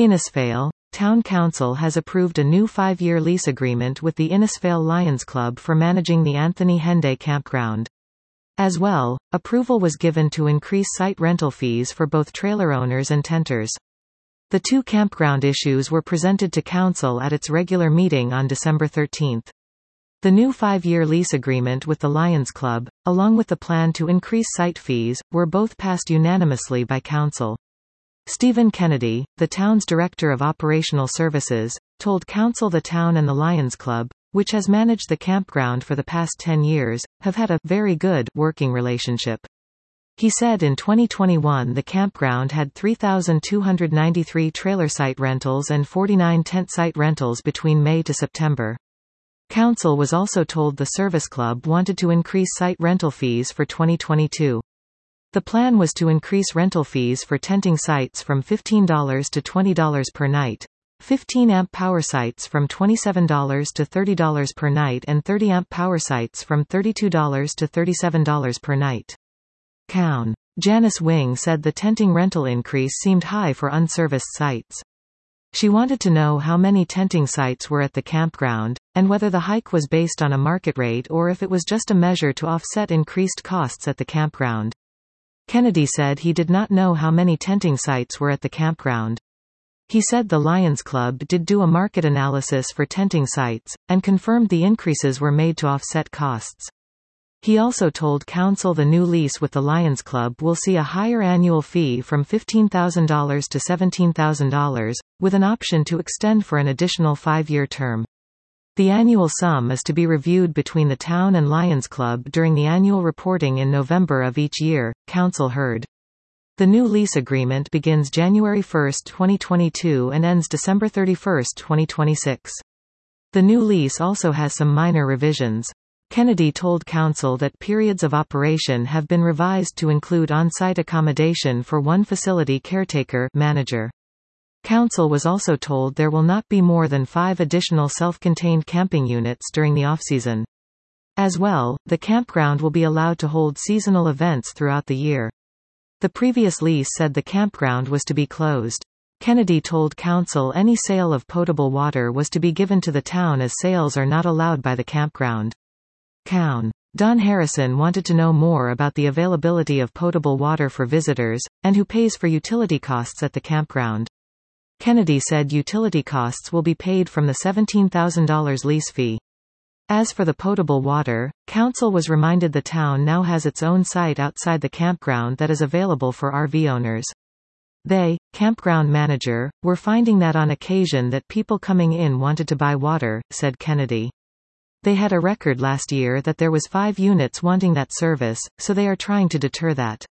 Innisfail. Town Council has approved a new 5-year lease agreement with the Innisfail Lions Club for managing the Anthony Henday Campground. As well, approval was given to increase site rental fees for both trailer owners and tenters. The two campground issues were presented to Council at its regular meeting on December 13. The new 5-year lease agreement with the Lions Club, along with the plan to increase site fees, were both passed unanimously by Council. Stephen Kennedy, the town's Director of Operational Services, told Council the town and the Lions Club, which has managed the campground for the past 10 years, have had a very good working relationship. He said in 2021 the campground had 3,293 trailer site rentals and 49 tent site rentals between May to September. Council was also told the Service Club wanted to increase site rental fees for 2022. The plan was to increase rental fees for tenting sites from $15 to $20 per night, 15-amp power sites from $27 to $30 per night and 30-amp power sites from $32 to $37 per night. Cown. Janice Wing said the tenting rental increase seemed high for unserviced sites. She wanted to know how many tenting sites were at the campground, and whether the hike was based on a market rate or if it was just a measure to offset increased costs at the campground. Kennedy said he did not know how many tenting sites were at the campground. He said the Lions Club did do a market analysis for tenting sites, and confirmed the increases were made to offset costs. He also told Council the new lease with the Lions Club will see a higher annual fee from $15,000 to $17,000, with an option to extend for an additional 5-year term. The annual sum is to be reviewed between the town and Lions Club during the annual reporting in November of each year, Council heard. The new lease agreement begins January 1, 2022 and ends December 31, 2026. The new lease also has some minor revisions. Kennedy told Council that periods of operation have been revised to include on-site accommodation for one facility caretaker manager. Council was also told there will not be more than 5 additional self-contained camping units during the off-season. As well, the campground will be allowed to hold seasonal events throughout the year. The previous lease said the campground was to be closed. Kennedy told Council any sale of potable water was to be given to the town as sales are not allowed by the campground. Cown. Don Harrison wanted to know more about the availability of potable water for visitors, and who pays for utility costs at the campground. Kennedy said utility costs will be paid from the $17,000 lease fee. As for the potable water, Council was reminded the town now has its own site outside the campground that is available for RV owners. They, campground manager, were finding that on occasion that people coming in wanted to buy water, said Kennedy. They had a record last year that there was 5 units wanting that service, so they are trying to deter that.